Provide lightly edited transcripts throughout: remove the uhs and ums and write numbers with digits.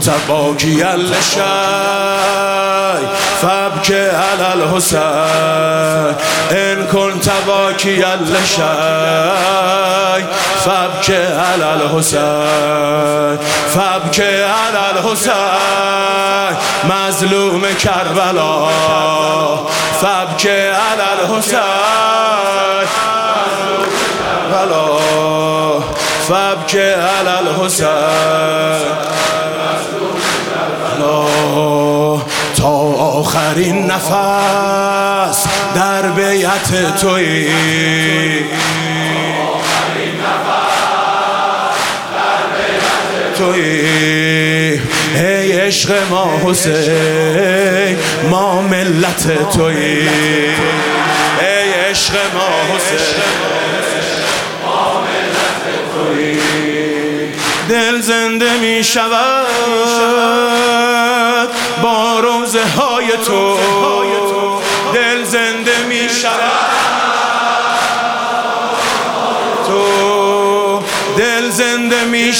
كنت باكيا للشيء فابكي على الحسين إن كنت باكيا للشيء فابكي على الحسين فابكي على الحسين مظلوم کربلا فابكي على الحسين فابكي على الحسين تا آخرین نفس در بیعت تویی ای عشق ما حسین ما ملت تویی ای عشق ما حسین ما ملت تویی دل زنده می شود با روزه های تو دل زنده می شود تو دل زنده می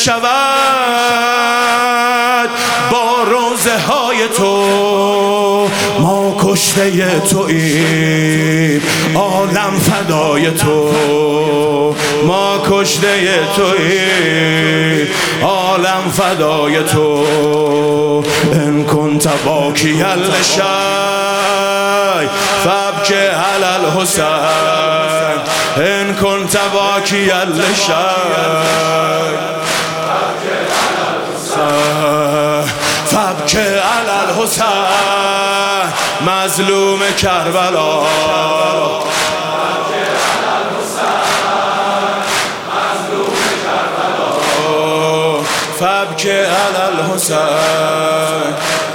شود با روزه های تو ما کشته توییم عالم فدای تو ما کشته توییم عالم فدای تو ان كنت باكيا للشيء فابكي على الحسين ان كنت باكيا للشيء فابكي على الحسين مظلوم کربلا فابكي على الحسين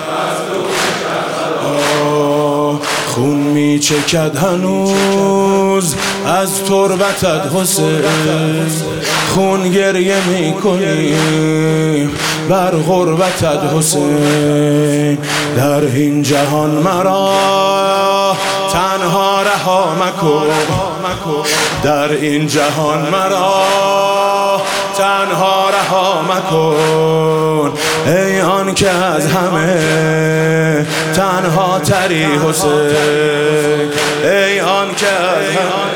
خون می چکد هنوز از تربتت حسین خون گریه می کنیم بر غربتت حسین در این جهان مرا تنها رها مکن در این جهان مرا تنها رها مکن ای آن که از همه تنها تری حسین ای آن که از همه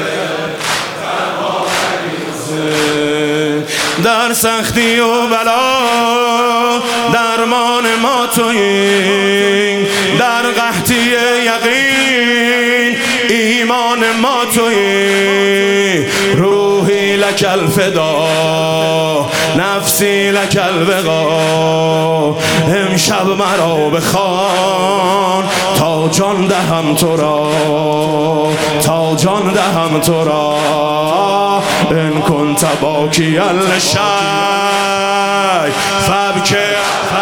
تنها تری حسین در سختی و بلا درمان ما تویی در قحطی یقین ایمان ما تویی روحی لک الفدا نفسی لک الوقا امشب مرا بخوان تا جان دهم تو را تا جان دهم تو را ان كنت باكيا للشيء فابكي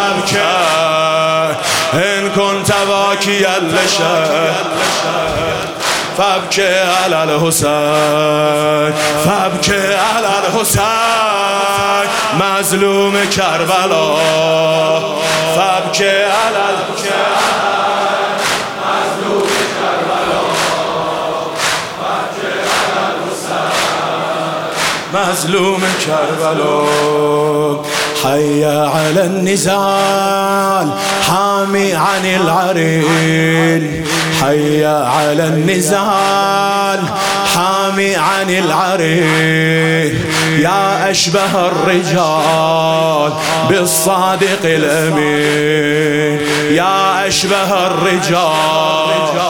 ان كنت باكيا للشيء فابكي على الحسين فابكي على الحسين مظلوم کربلا فابكي على الحسين مظلوم کربلا فابكي على الحسين مظلوم کربلا حي على النزال حامي عن العرين حي على النزال حامي عن العرين يا أشبه الرجال بالصادق الأمين يا أشبه الرجال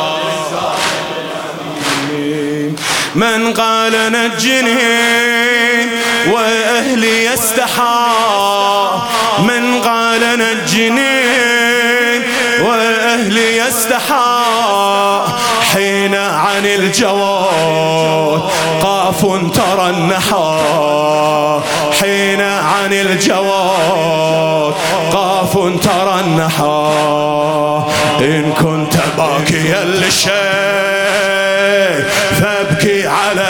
من قال نجني وأهلي يستحى من قال نجني وأهلي يستحى حين عن الجواد قاف ترنحا حين عن الجواد قاف ترنحا إن كنت باكيا للشيء فابكي على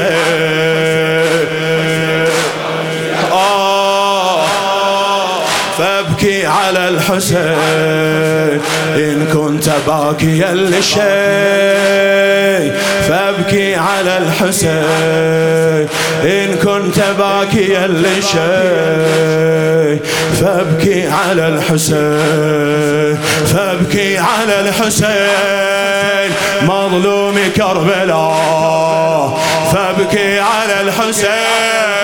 الحسين فابكي على الحسين إن كنت باكيا لشيء، فابكي على الحسين إن كنت باكيا لشيء، فابكي على الحسين، فابكي على الحسين مظلوم كربلاء، فابكي على الحسين.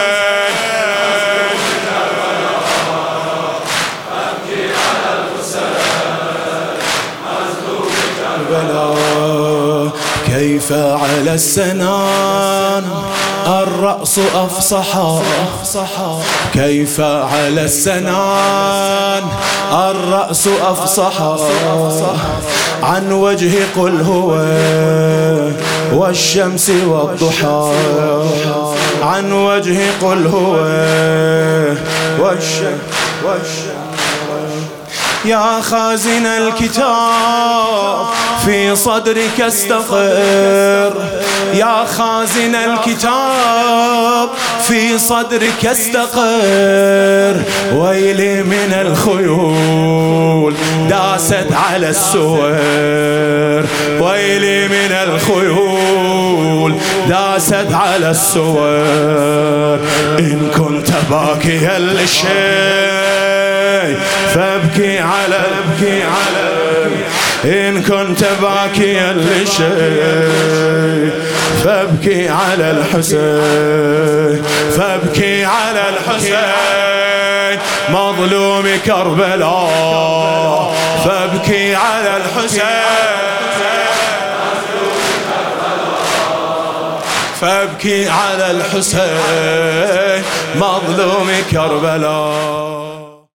كيف على السنان الرأس أفصحا، كيف على السنان الرأس أفصحا، عن وجه قل هو والشمس والضحى، عن وجه قل هو والشمس. يا خازن الكتاب في صدرك استقر، يا خازن الكتاب في صدرك استقر، ويلي من الخيول داست على السور، ويلي من الخيول داست على السور، إن كنت باكيا للشيء فابكي على، ابكي على، إن كنت باكيا لشيء فابكي على الحسين، فابكي على الحسين مظلوم كربلاء، فابكي على الحسين، فابكي على الحسين مظلوم كربلاء.